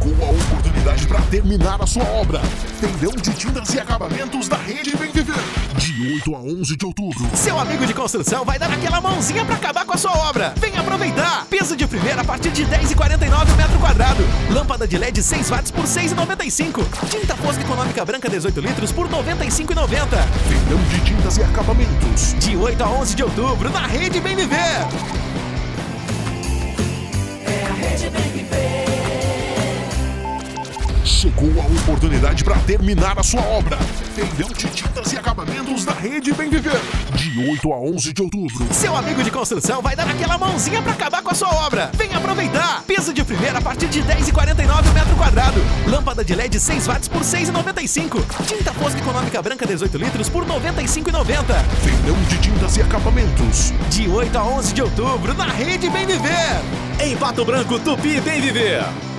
Chegou a oportunidade para terminar a sua obra. Feirão de tintas e acabamentos da Rede Bem Viver. De 8 a 11 de outubro. Seu amigo de construção vai dar aquela mãozinha para acabar com a sua obra. Vem aproveitar. Piso de primeira a partir de R$10,49 o metro quadrado. Lâmpada de LED 6 watts por R$6,95. Tinta fosca econômica branca 18 litros por R$95,90. Feirão de tintas e acabamentos. De 8 a 11 de outubro na Rede Bem Viver. É a Rede Bem Viver. Chegou a oportunidade para terminar a sua obra. Feirão de tintas e acabamentos da Rede Bem Viver. De 8 a 11 de outubro. Seu amigo de construção vai dar aquela mãozinha para acabar com a sua obra. Vem aproveitar. Piso de primeira a partir de R$10,49 o metro quadrado. Lâmpada de LED 6 watts por R$6,95. Tinta fosca econômica branca 18 litros por R$95,90. Feirão de tintas e acabamentos. De 8 a 11 de outubro na Rede Bem Viver. Em Pato Branco, Tupi Bem Viver.